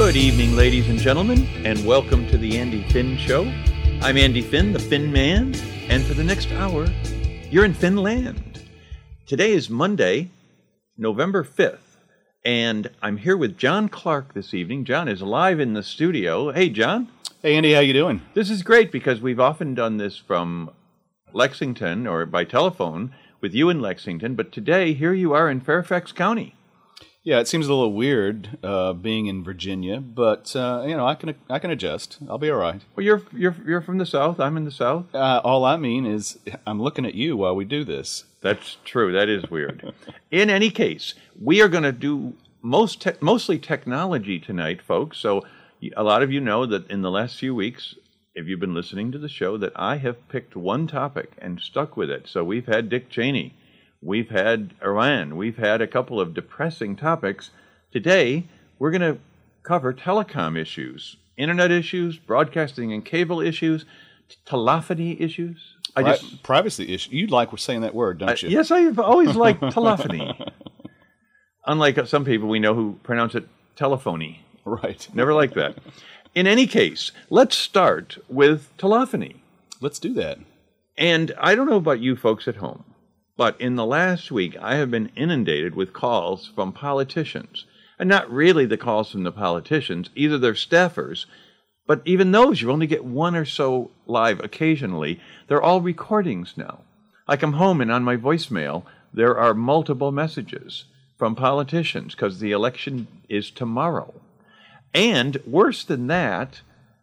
Good evening, ladies and gentlemen, and welcome to the Andy Finn Show. I'm Andy Finn, the Finn Man, and for the next hour, you're in Finland. Today is Monday, November 5th, and I'm here with John Clark this evening. John is live in the studio. Hey, John. Hey, Andy, how you doing? This is great because we've often done this from Lexington or by telephone with you in Lexington, but today, here you are in Fairfax County. Yeah, it seems a little weird being in Virginia, but I can adjust. I'll be all right. Well, you're from the South. I'm in the South. All I mean is I'm looking at you while we do this. That's true. That is weird. In any case, we are going to do mostly technology tonight, folks. So a lot of you know that in the last few weeks, if you've been listening to the show, that I have picked one topic and stuck with it. So we've had Dick Cheney. We've had Iran. We've had a couple of depressing topics. Today, we're going to cover telecom issues, internet issues, broadcasting and cable issues, telephony issues. Privacy issues. You like saying that word, don't you? Yes, I've always liked telephony. Unlike some people we know who pronounce it telephony. Right. Never liked that. In any case, let's start with telephony. Let's do that. And I don't know about you folks at home, but in the last week, I have been inundated with calls from politicians. And not really the calls from the politicians, either their staffers, but even those, you only get one or so live occasionally. They're all recordings now. I come home and on my voicemail, there are multiple messages from politicians because the election is tomorrow. And worse than that,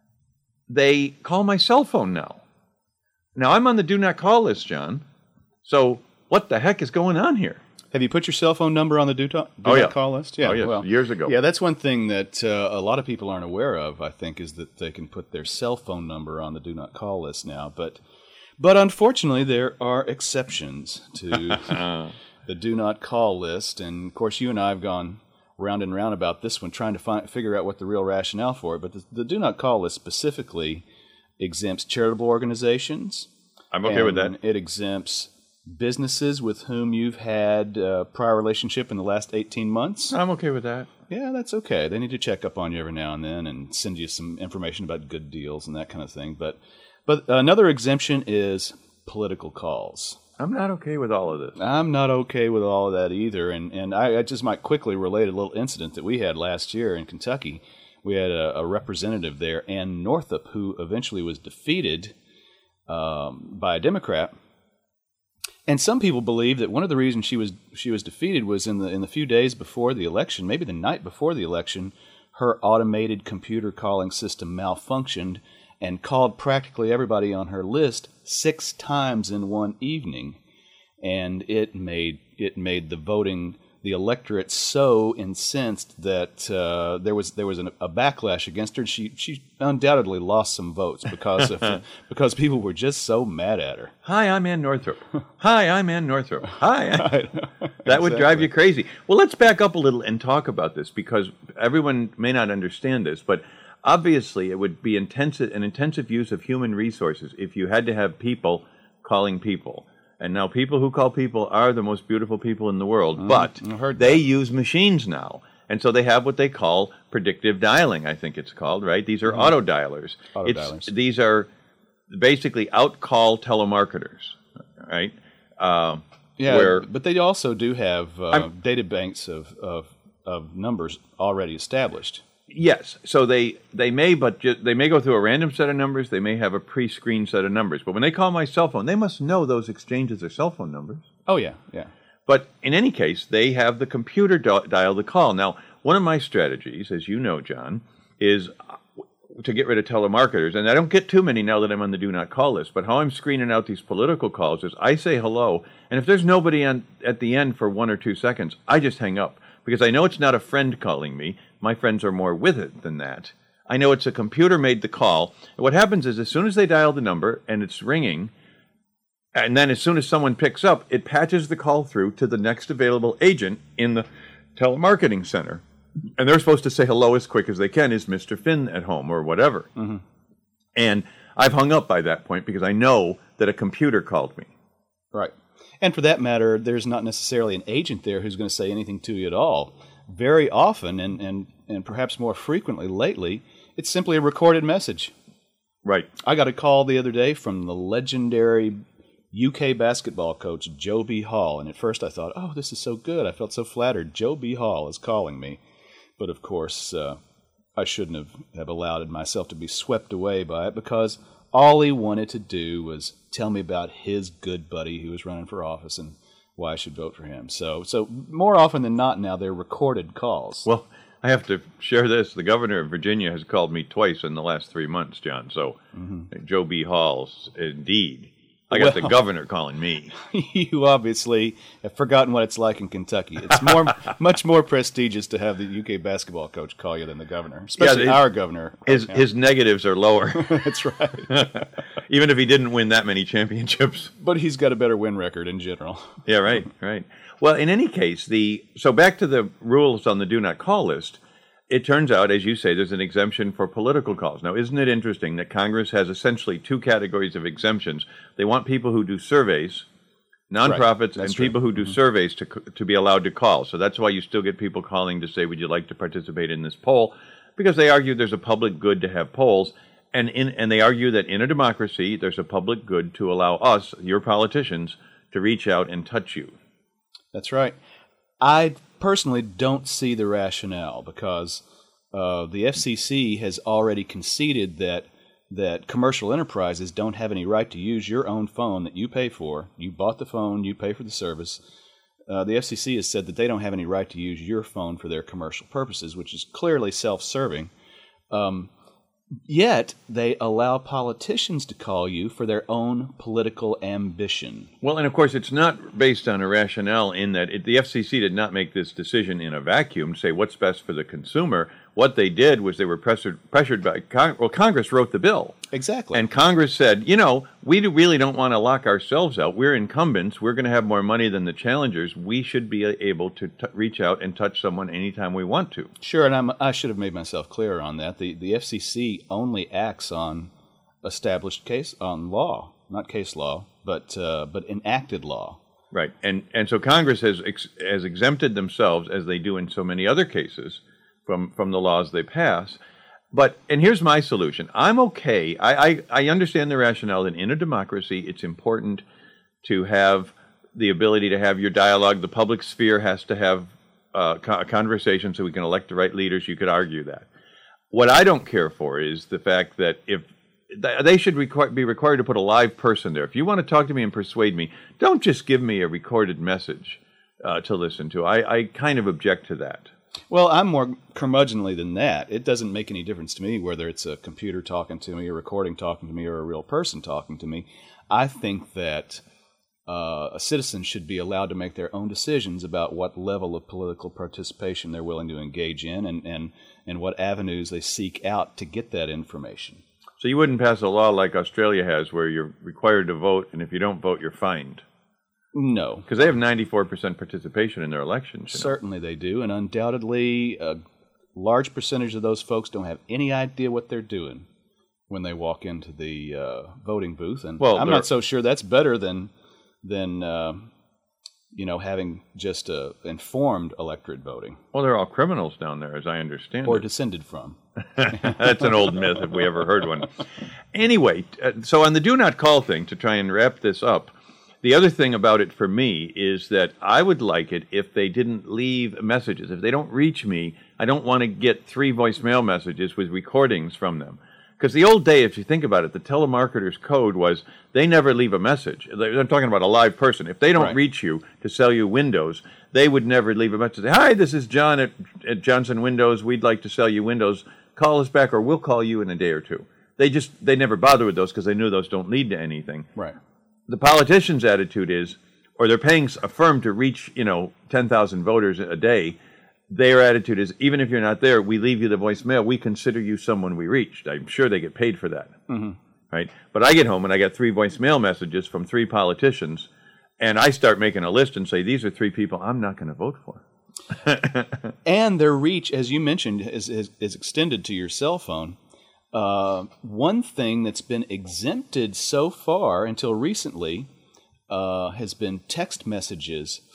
they call my cell phone now. Now, I'm on the do not call list, John. So what the heck is going on here? Have you put your cell phone number on the do not call list? Yeah. Oh, yes. Well, years ago. Yeah, that's one thing that a lot of people aren't aware of, I think, is that they can put their cell phone number on the do not call list now. But unfortunately, there are exceptions to the do not call list. And, of course, you and I have gone round and round about this one, trying to figure out what the real rationale for it. But the do not call list specifically exempts charitable organizations. I'm okay with that. It exempts businesses with whom you've had a prior relationship in the last 18 months. I'm okay with that. Yeah, that's okay. They need to check up on you every now and then and send you some information about good deals and that kind of thing. But another exemption is political calls. I'm not okay with all of this. I'm not okay with all of that either. And I just might quickly relate a little incident that we had last year in Kentucky. We had a representative there, Ann Northup, who eventually was defeated by a Democrat. And some people believe that one of the reasons she was defeated was in the few days before the election, maybe the night before the election, her automated computer calling system malfunctioned and called practically everybody on her list 6 times in one evening, and it made the electorate so incensed that there was a backlash against her. She undoubtedly lost some votes because people were just so mad at her. Hi, I'm Ann Northup. Hi, I'm Ann Northup. Hi. That would drive you crazy. Well, let's back up a little and talk about this because everyone may not understand this, but obviously it would be an intensive use of human resources if you had to have people calling people. And now people who call people are the most beautiful people in the world, but they use machines now. And so they have what they call predictive dialing, I think it's called, right? These are auto dialers. These are basically out-call telemarketers, right? But they also do have data banks of numbers already established. Yes, so they may go through a random set of numbers. They may have a pre-screened set of numbers. But when they call my cell phone, they must know those exchanges are cell phone numbers. Oh yeah. But in any case, they have the computer dial the call. Now, one of my strategies, as you know, John, is to get rid of telemarketers. And I don't get too many now that I'm on the do not call list. But how I'm screening out these political calls is I say hello, and if there's nobody at the end for 1 or 2 seconds, I just hang up. Because I know it's not a friend calling me. My friends are more with it than that. I know it's a computer made the call. And what happens is as soon as they dial the number and it's ringing, and then as soon as someone picks up, it patches the call through to the next available agent in the telemarketing center. And they're supposed to say hello as quick as they can. Is Mr. Finn at home or whatever? Mm-hmm. And I've hung up by that point because I know that a computer called me. Right. And for that matter, there's not necessarily an agent there who's going to say anything to you at all. very often, and perhaps more frequently lately, it's simply a recorded message. Right. I got a call the other day from the legendary UK basketball coach, Joe B. Hall, and at first I thought, oh, this is so good. I felt so flattered. Joe B. Hall is calling me. But of course, I shouldn't have allowed myself to be swept away by it, because all he wanted to do was tell me about his good buddy who was running for office and why I should vote for him. So more often than not now, they're recorded calls. Well, I have to share this. The governor of Virginia has called me twice in the last 3 months, John. So Joe B. Hall's, indeed. I got the governor calling me. You obviously have forgotten what it's like in Kentucky. It's much more prestigious to have the UK basketball coach call you than the governor, especially our governor. His negatives are lower. That's right. Even if he didn't win that many championships. But he's got a better win record in general. Yeah, right. Well, in any case, so back to the rules on the do not call list. It turns out, as you say, there's an exemption for political calls. Now, isn't it interesting that Congress has essentially two categories of exemptions? They want people who do surveys, nonprofits, and people who do surveys to be allowed to call. So that's why you still get people calling to say, would you like to participate in this poll? Because they argue there's a public good to have polls. And they argue that in a democracy, there's a public good to allow us, your politicians, to reach out and touch you. That's right. I personally don't see the rationale, because the FCC has already conceded that commercial enterprises don't have any right to use your own phone that you pay for. You bought the phone, you pay for the service. The FCC has said that they don't have any right to use your phone for their commercial purposes, which is clearly self-serving. Yet they allow politicians to call you for their own political ambition. Well, and of course, it's not based on a rationale in that the FCC did not make this decision in a vacuum to say what's best for the consumer. What they did was they were pressured by Congress wrote the bill. Exactly. And Congress said, we really don't want to lock ourselves out. We're incumbents. We're going to have more money than the challengers. We should be able to reach out and touch someone anytime we want to. Sure, and I should have made myself clearer on that. The FCC only acts on established on law, not case law, but enacted law. Right, and so Congress has exempted themselves, as they do in so many other cases, from the laws they pass. And here's my solution. I'm okay. I understand the rationale that in a democracy, it's important to have the ability to have your dialogue. The public sphere has to have a conversation so we can elect the right leaders. You could argue that. What I don't care for is the fact that if they should be required to put a live person there. If you want to talk to me and persuade me, don't just give me a recorded message to listen to. I kind of object to that. Well, I'm more curmudgeonly than that. It doesn't make any difference to me whether it's a computer talking to me, a recording talking to me, or a real person talking to me. I think that a citizen should be allowed to make their own decisions about what level of political participation they're willing to engage in and what avenues they seek out to get that information. So you wouldn't pass a law like Australia has where you're required to vote, and if you don't vote, you're fined? No. Because they have 94% participation in their elections. Certainly they do, and undoubtedly a large percentage of those folks don't have any idea what they're doing when they walk into the voting booth. And I'm not so sure that's better than having just informed electorate voting. Well, they're all criminals down there, as I understand or it. descended from. That's an old myth, if we ever heard one. Anyway, so on the do not call thing, to try and wrap this up, the other thing about it for me is that I would like it if they didn't leave messages. If they don't reach me, I don't want to get 3 voicemail messages with recordings from them. Because the old day, if you think about it, the telemarketer's code was they never leave a message. I'm talking about a live person. If they don't reach you to sell you windows, they would never leave a message. Hi, this is John at Johnson Windows. We'd like to sell you windows. Call us back or we'll call you in a day or two. They never bother with those because they knew those don't lead to anything. Right. The politician's attitude is, or they're paying a firm to reach, 10,000 voters a day. Their attitude is, even if you're not there, we leave you the voicemail. We consider you someone we reached. I'm sure they get paid for that, right? But I get home and I get 3 voicemail messages from 3 politicians, and I start making a list and say, these are 3 people I'm not going to vote for. And their reach, as you mentioned, is extended to your cell phone. One thing that's been exempted so far until recently has been text messages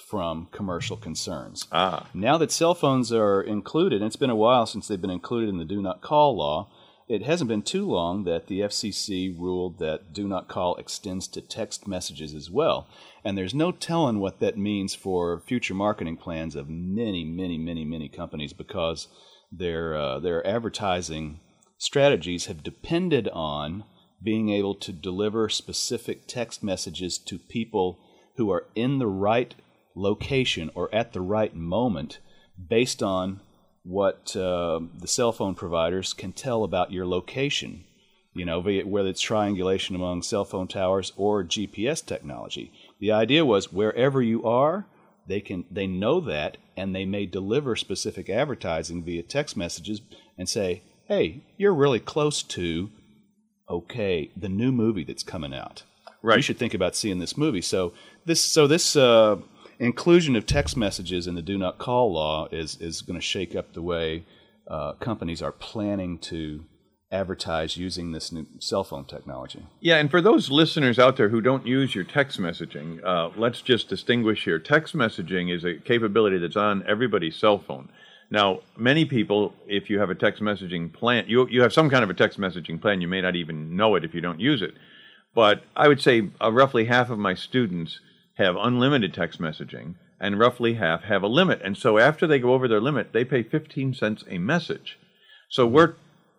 from commercial concerns. Ah. Now that cell phones are included, and it's been a while since they've been included in the Do Not Call law, it hasn't been too long that the FCC ruled that Do Not Call extends to text messages as well. And there's no telling what that means for future marketing plans of many companies, because their advertising strategies have depended on being able to deliver specific text messages to people who are in the right location or at the right moment based on what the cell phone providers can tell about your location, whether it's triangulation among cell phone towers or GPS technology. The idea was wherever you are, they know that, and they may deliver specific advertising via text messages and say, hey, you're really close to, the new movie that's coming out. Right. You should think about seeing this movie. So this inclusion of text messages in the Do Not Call law is going to shake up the way companies are planning to advertise using this new cell phone technology. Yeah, and for those listeners out there who don't use your text messaging, let's just distinguish here. Text messaging is a capability that's on everybody's cell phone. Now, many people, if you have a text messaging plan, you have some kind of a text messaging plan, you may not even know it if you don't use it. But I would say roughly half of my students have unlimited text messaging, and roughly half have a limit. And so after they go over their limit, they pay 15 cents a message. So we're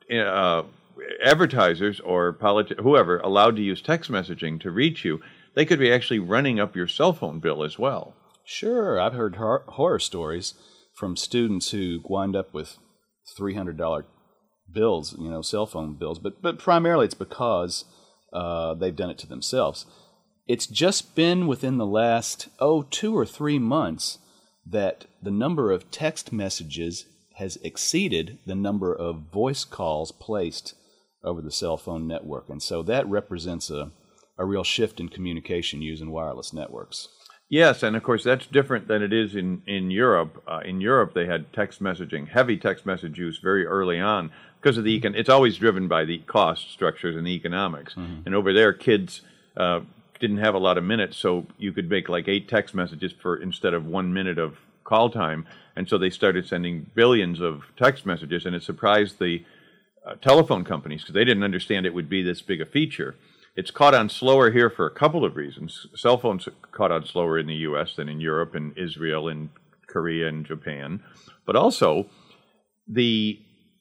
advertisers or whoever allowed to use text messaging to reach you, they could be actually running up your cell phone bill as well. Sure. I've heard horror stories from students who wind up with $300 bills, cell phone bills. But primarily it's because they've done it to themselves. It's just been within the last, 2 or 3 months that the number of text messages has exceeded the number of voice calls placed over the cell phone network. And so that represents a real shift in communication using wireless networks. Yes, and of course that's different than it is in Europe. In Europe, they had text messaging, heavy text message use very early on because of it's always driven by the cost structures and the economics. Mm-hmm. And over there, kids didn't have a lot of minutes, so you could make like 8 text messages instead of 1 minute of call time. And so they started sending billions of text messages, and it surprised the telephone companies because they didn't understand it would be this big a feature. It's caught on slower here for a couple of reasons. Cell phones caught on slower in the U.S. than in Europe and Israel and Korea and Japan. But also, the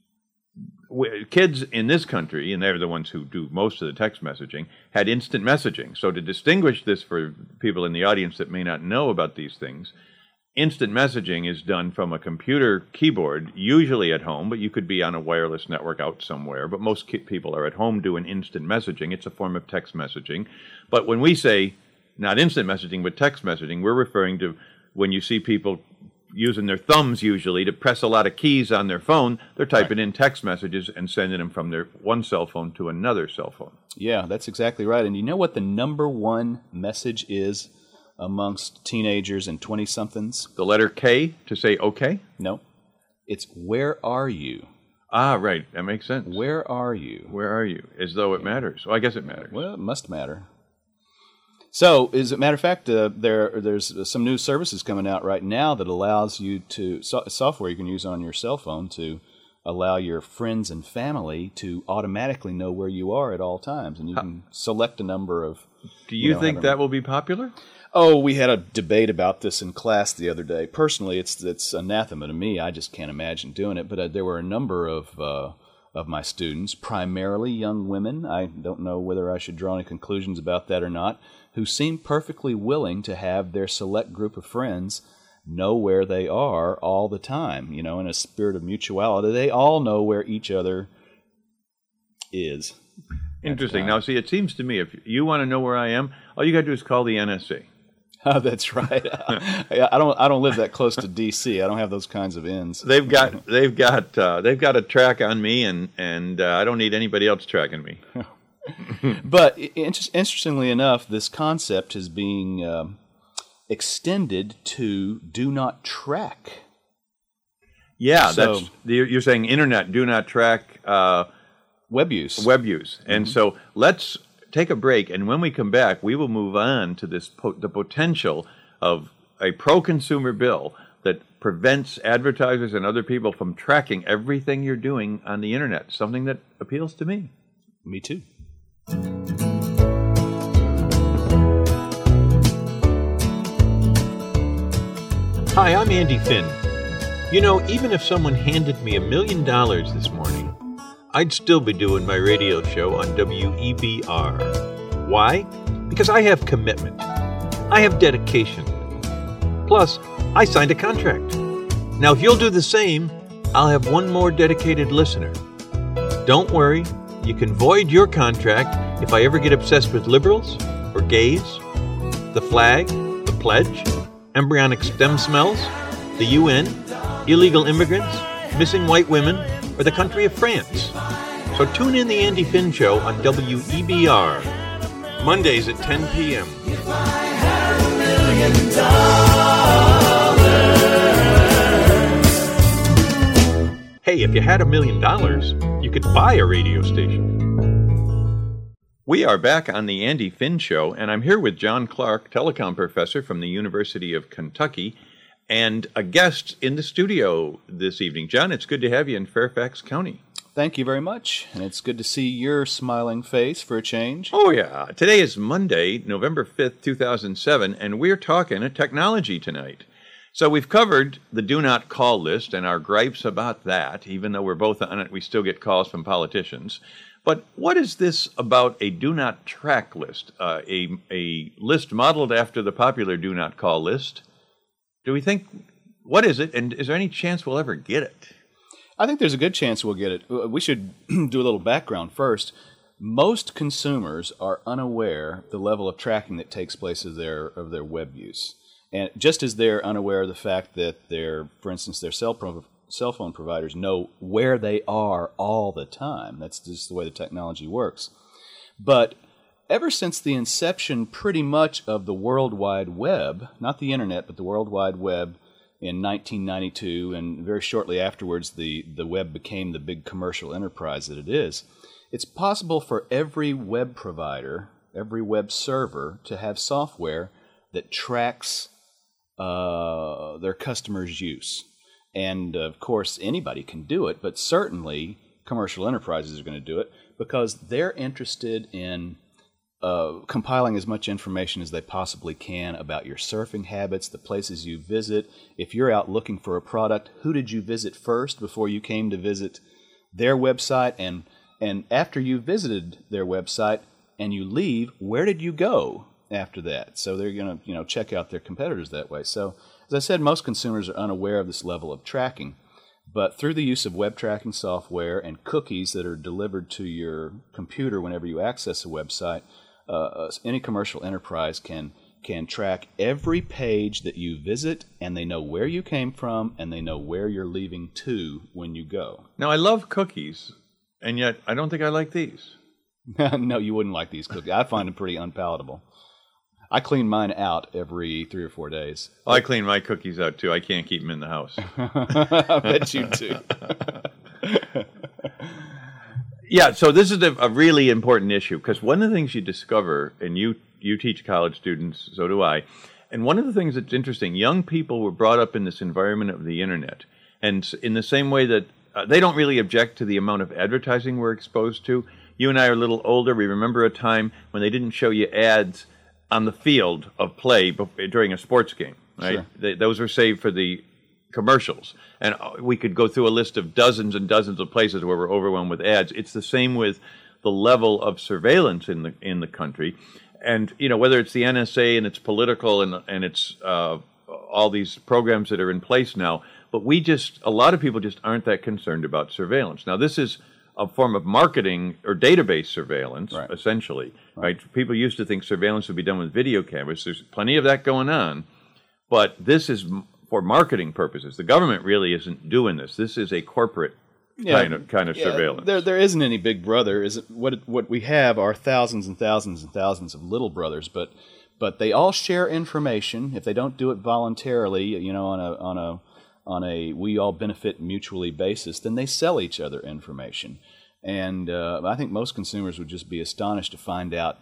kids in this country, and they're the ones who do most of the text messaging, had instant messaging. So to distinguish this for people in the audience that may not know about these things, instant messaging is done from a computer keyboard, usually at home, but you could be on a wireless network out somewhere. But most people are at home doing instant messaging. It's a form of text messaging. But when we say not instant messaging, but text messaging, we're referring to when you see people using their thumbs usually to press a lot of keys on their phone, they're typing in text messages and sending them from their one cell phone to another cell phone. Yeah, that's exactly right. And you know what the number one message is amongst teenagers and 20-somethings? The letter K to say okay? No. It's where are you? Ah, right. That makes sense. Where are you? Where are you? As though it matters. Well, I guess it matters. Well, it must matter. So, as a matter of fact, there's some new services coming out right now that allows you to, software you can use on your cell phone to allow your friends and family to automatically know where you are at all times. And you can select a number of... Do you think that will be popular? Oh, we had a debate about this in class the other day. Personally, it's anathema to me. I just can't imagine doing it. But there were a number of my students, primarily young women, I don't know whether I should draw any conclusions about that or not, who seemed perfectly willing to have their select group of friends know where they are all the time, in a spirit of mutuality. They all know where each other is. Interesting. Now, see, it seems to me if you want to know where I am, all you got to do is call the NSA. Oh, that's right. I don't live that close to D.C. I don't have those kinds of ends. They've got a track on me, and I don't need anybody else tracking me. But interestingly enough, this concept is being extended to do not track. Yeah, you're saying internet do not track web use. Web use, and so let's take a break, and when we come back, we will move on to the potential of a pro-consumer bill that prevents advertisers and other people from tracking everything you're doing on the internet. Something that appeals to me. Me too. Hi, I'm Andy Finn. You know, even if someone handed me $1 million this morning, I'd still be doing my radio show on WEBR. Why? Because I have commitment. I have dedication. Plus, I signed a contract. Now, if you'll do the same, I'll have one more dedicated listener. Don't worry, you can void your contract if I ever get obsessed with liberals or gays, the flag, the pledge, embryonic stem cells, the UN, illegal immigrants, missing white women, or the country of France. So tune in the Andy Finn Show on WEBR, Mondays at 10 p.m. Hey, if you had $1 million, you could buy a radio station. We are back on the Andy Finn Show, and I'm here with John Clark, telecom professor from the University of Kentucky, and a guest in the studio this evening. John, it's good to have you in Fairfax County. Thank you very much, and it's good to see your smiling face for a change. Oh, yeah. Today is Monday, November 5th, 2007, and we're talking technology tonight. So we've covered the do not call list and our gripes about that. Even though we're both on it, we still get calls from politicians. But what is this about a do not track list, a list modeled after the popular do not call list? Do we think, what is it, and is there any chance we'll ever get it? I think there's a good chance we'll get it. We should do a little background first. Most consumers are unaware the level of tracking that takes place of their web use. And just as they're unaware of the fact that for instance, their cell phone providers know where they are all the time. That's just the way the technology works. But ever since the inception pretty much of the World Wide Web, not the Internet, but the World Wide Web in 1992, and very shortly afterwards the web became the big commercial enterprise that it is, it's possible for every web provider, every web server, to have software that tracks their customers' use. And, of course, anybody can do it, but certainly commercial enterprises are going to do it because they're interested in compiling as much information as they possibly can about your surfing habits, the places you visit. If you're out looking for a product, who did you visit first before you came to visit their website? And after you visited their website and you leave, where did you go after that? So they're going to check out their competitors that way. So, as I said, most consumers are unaware of this level of tracking. But through the use of web tracking software and cookies that are delivered to your computer whenever you access a website, any commercial enterprise can track every page that you visit, and they know where you came from, and they know where you're leaving to when you go. Now, I love cookies, and yet I don't think I like these. No, you wouldn't like these cookies. I find them pretty unpalatable. I clean mine out every 3 or 4 days. Well, I clean my cookies out, too. I can't keep them in the house. I bet you do. Yeah, so this is a really important issue, because one of the things you discover, and you teach college students, so do I, and one of the things that's interesting, young people were brought up in this environment of the Internet, and in the same way that they don't really object to the amount of advertising we're exposed to. You and I are a little older. We remember a time when they didn't show you ads on the field of play during a sports game, right? Sure. Those were saved for the commercials. And we could go through a list of dozens and dozens of places where we're overwhelmed with ads. It's the same with the level of surveillance in the country. And, whether it's the NSA and it's political and it's all these programs that are in place now, but a lot of people just aren't that concerned about surveillance. Now, this is a form of marketing or database surveillance, right, essentially. Right? People used to think surveillance would be done with video cameras. There's plenty of that going on, but this is for marketing purposes. The government really isn't doing this. This is a corporate kind of surveillance. There isn't any big brother. What we have are thousands and thousands and thousands of little brothers, but they all share information. If they don't do it voluntarily, on a we all benefit mutually basis, then they sell each other information. And I think most consumers would just be astonished to find out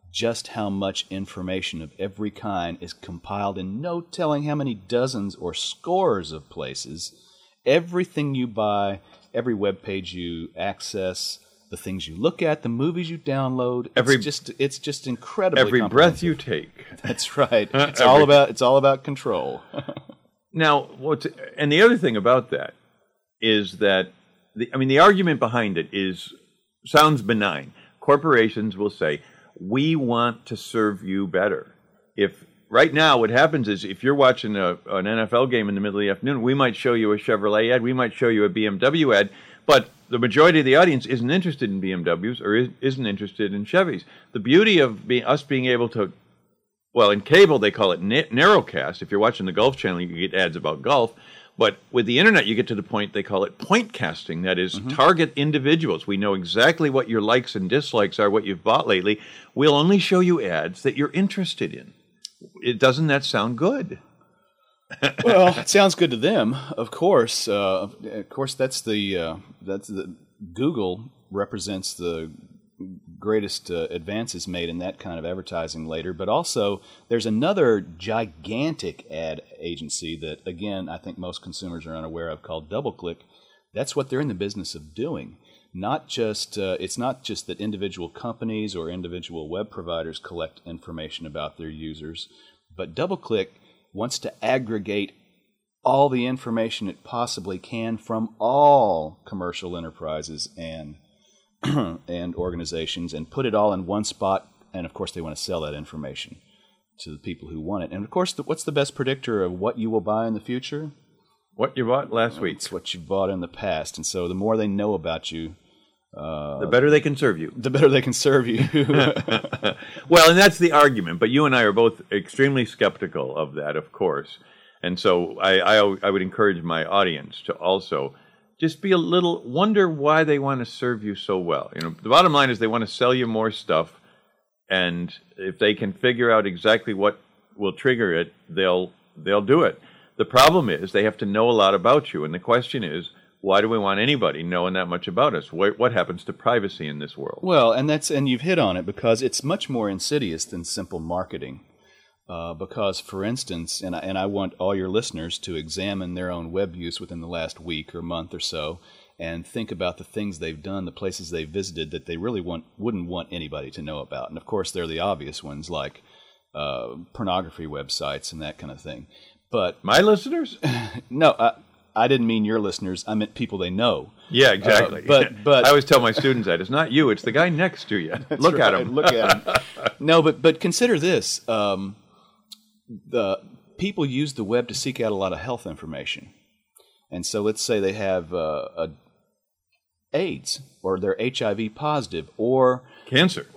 just how much information of every kind is compiled in no telling how many dozens or scores of places. Everything you buy, every web page you access, the things you look at, the movies you download, it's just incredibly every breath you take. That's right. It's all about control. Now, and the other thing about that is that the argument behind it sounds benign. Corporations will say, we want to serve you better. If right now what happens is if you're watching an NFL game in the middle of the afternoon, we might show you a Chevrolet ad, we might show you a BMW ad, but the majority of the audience isn't interested in BMWs or isn't interested in Chevys. The beauty of us being able to, well, in cable they call it narrowcast. If you're watching the Golf Channel, you get ads about golf. But with the internet, you get to the point, they call it point casting. That is, target individuals. We know exactly what your likes and dislikes are, what you've bought lately. We'll only show you ads that you're interested in. Doesn't that sound good? Well, it sounds good to them, of course. That's the Google represents the greatest advances made in that kind of advertising later. But also, there's another gigantic ad agency that, again, I think most consumers are unaware of, called DoubleClick. That's what they're in the business of doing. It's not just that individual companies or individual web providers collect information about their users, but DoubleClick wants to aggregate all the information it possibly can from all commercial enterprises and organizations and put it all in one spot. And of course, they want to sell that information to the people who want it. And of course, what's the best predictor of what you will buy in the future? What you bought last week. It's what you bought in the past. And so the more they know about you, the better they can serve you. The better they can serve you. Well, and that's the argument. But you and I are both extremely skeptical of that, of course. And so I would encourage my audience to also just be a little, wonder why they want to serve you so well. You know, the bottom line is they want to sell you more stuff, and if they can figure out exactly what will trigger it, they'll do it. The problem is they have to know a lot about you, and the question is, why do we want anybody knowing that much about us? What happens to privacy in this world? Well, and you've hit on it, because it's much more insidious than simple marketing. Because, for instance, and I want all your listeners to examine their own web use within the last week or month or so, and think about the things they've done, the places they've visited that they really wouldn't want anybody to know about. And of course, they're the obvious ones, like pornography websites and that kind of thing. But my listeners? No, I didn't mean your listeners. I meant people they know. Yeah, exactly. But I always tell my students that it's not you; it's the guy next to you. Look at him. Look at him. No, but consider this. The people use the web to seek out a lot of health information, and so let's say they have AIDS, or they're HIV positive, or cancer,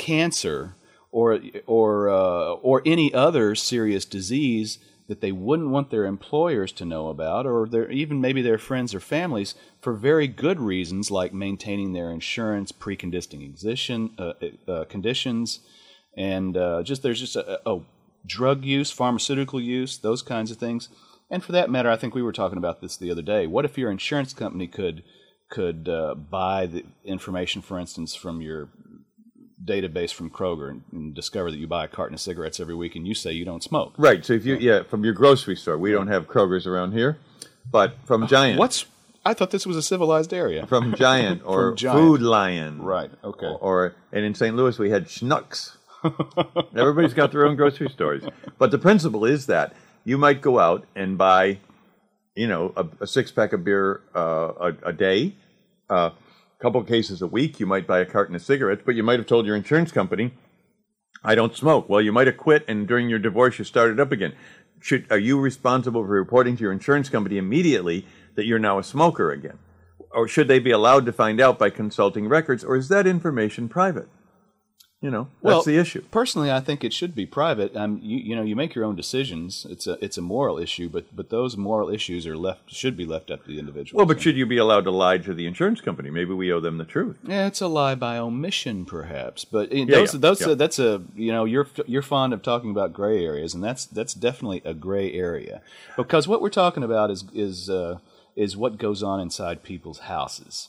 or any other serious disease that they wouldn't want their employers to know about, or even maybe their friends or families, for very good reasons, like maintaining their insurance, preconditioning conditions, and there's drug use, pharmaceutical use, those kinds of things. And for that matter, I think we were talking about this the other day. What if your insurance company could buy the information, for instance, from your database from Kroger and discover that you buy a carton of cigarettes every week and you say you don't smoke? Right. So if from your grocery store. We don't have Kroger's around here, but from Giant. I thought this was a civilized area. From Giant or Food Lion. Right. Okay. And in St. Louis we had Schnucks. Everybody's got their own grocery stores. But the principle is that you might go out and buy, a six-pack of beer a day, a couple of cases a week. You might buy a carton of cigarettes, but you might have told your insurance company, I don't smoke. Well, you might have quit, and during your divorce you started up again. Are you responsible for reporting to your insurance company immediately that you're now a smoker again? Or should they be allowed to find out by consulting records, or is that information private? That's the issue. Personally, I think it should be private. You make your own decisions. It's a moral issue, but those moral issues should be left up to the individual. Well, but should you be allowed to lie to the insurance company? Maybe we owe them the truth. Yeah, it's a lie by omission, perhaps. But you're fond of talking about gray areas, and that's definitely a gray area, because what we're talking about is what goes on inside people's houses.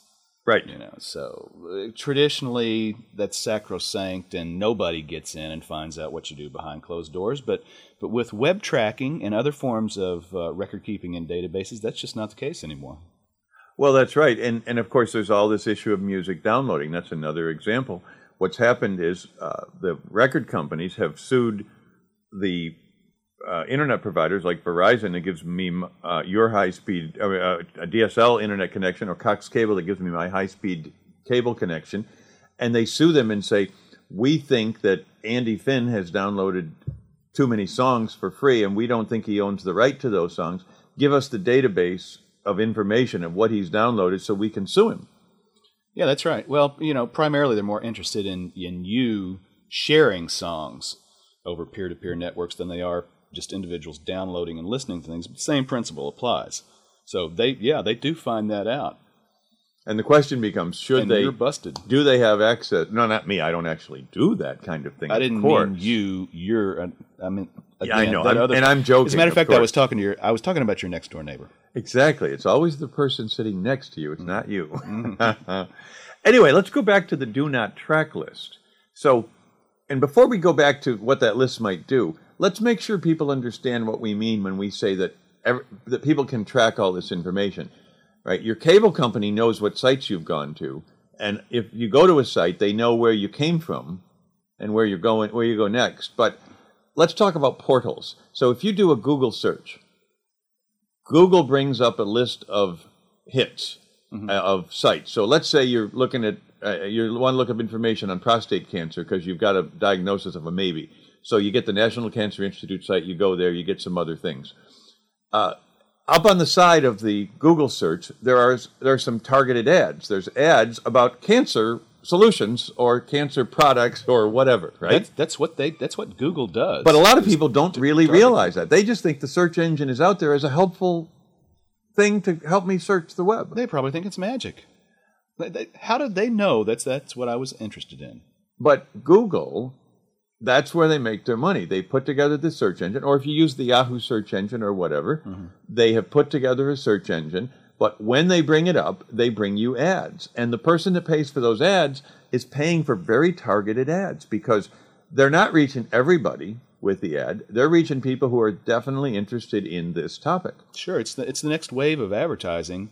Right. So traditionally that's sacrosanct, and nobody gets in and finds out what you do behind closed doors. But with web tracking and other forms of record keeping in databases, that's just not the case anymore. Well, that's right. And of course, there's all this issue of music downloading. That's another example. What's happened is the record companies have sued the internet providers like Verizon that gives me your high-speed a DSL internet connection, or Cox Cable that gives me my high-speed cable connection, and they sue them and say, we think that Andy Finn has downloaded too many songs for free, and we don't think he owns the right to those songs. Give us the database of information of what he's downloaded so we can sue him. Yeah, that's right. Well, primarily they're more interested in you sharing songs over peer-to-peer networks than they are just individuals downloading and listening to things. But the same principle applies. So they do find that out. And the question becomes, you're busted. Do they have access? No, not me. I don't actually do that kind of thing. I didn't mean you. Again, yeah, I know. I'm joking. As a matter of fact, I was talking about your next door neighbor. Exactly. It's always the person sitting next to you. It's not you. Anyway, let's go back to the do not track list. So, and before we go back to what that list might do, let's make sure people understand what we mean when we say that that people can track all this information. Right? Your cable company knows what sites you've gone to, and if you go to a site, they know where you came from and where you're going, where you go next. But let's talk about portals. So if you do a Google search, Google brings up a list of hits of sites. So let's say you're looking at you want to look up information on prostate cancer because you've got a diagnosis of a maybe. So you get the National Cancer Institute site, you go there, you get some other things. Up on the side of the Google search, there are some targeted ads. There's ads about cancer solutions or cancer products or whatever, right? That's what Google does. But a lot of people don't really realize that. They just think the search engine is out there as a helpful thing to help me search the web. They probably think it's magic. How did they know that's what I was interested in? But Google, that's where they make their money. They put together the search engine, or if you use the Yahoo search engine or whatever, they have put together a search engine. But when they bring it up, they bring you ads. And the person that pays for those ads is paying for very targeted ads because they're not reaching everybody with the ad. They're reaching people who are definitely interested in this topic. Sure. It's the next wave of advertising.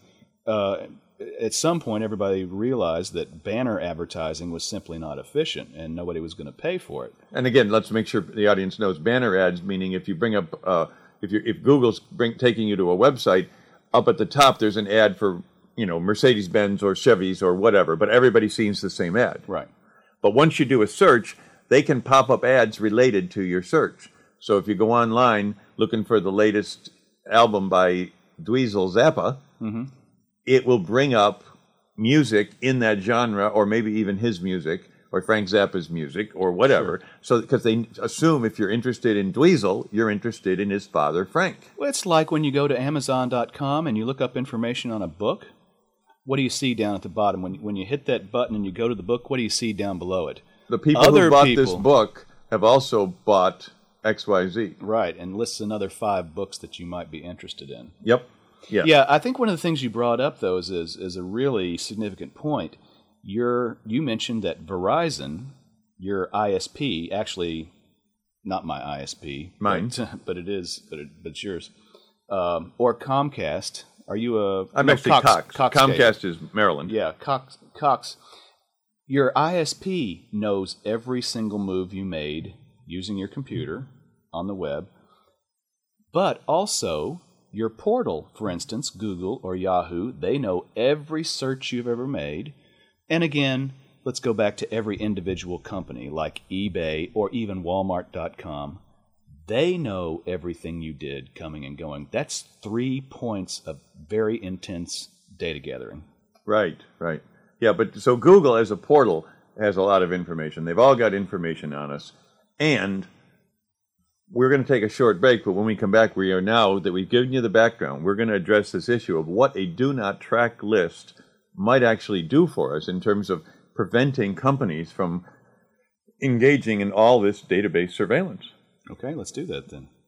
At some point, everybody realized that banner advertising was simply not efficient and nobody was going to pay for it. And again, let's make sure the audience knows banner ads, meaning if you bring up, if Google's taking you to a website, up at the top, there's an ad for, Mercedes-Benz or Chevys or whatever, but everybody sees the same ad. Right. But once you do a search, they can pop up ads related to your search. So if you go online looking for the latest album by Dweezil Zappa, it will bring up music in that genre, or maybe even his music, or Frank Zappa's music, or whatever. Sure. So, because they assume if you're interested in Dweezil, you're interested in his father, Frank. Well, it's like when you go to Amazon.com and you look up information on a book. What do you see down at the bottom? When you hit that button and you go to the book, what do you see down below it? The people who bought this book have also bought XYZ. Right, and lists another 5 books that you might be interested in. Yep. Yeah, I think one of the things you brought up, though, is a really significant point. You mentioned that Verizon, your ISP, actually not my ISP, mine, but it's yours, or Comcast. Are you a? I'm actually Cox. Comcast is Maryland. Yeah, Cox. Your ISP knows every single move you made using your computer on the web, but also your portal, for instance, Google or Yahoo, they know every search you've ever made. And again, let's go back to every individual company like eBay or even Walmart.com. They know everything you did coming and going. That's 3 points of very intense data gathering. Right. Yeah, but so Google as a portal has a lot of information. They've all got information on us. And we're going to take a short break, but when we come back, we are now that we've given you the background, we're going to address this issue of what a do not track list might actually do for us in terms of preventing companies from engaging in all this database surveillance. Okay, let's do that then.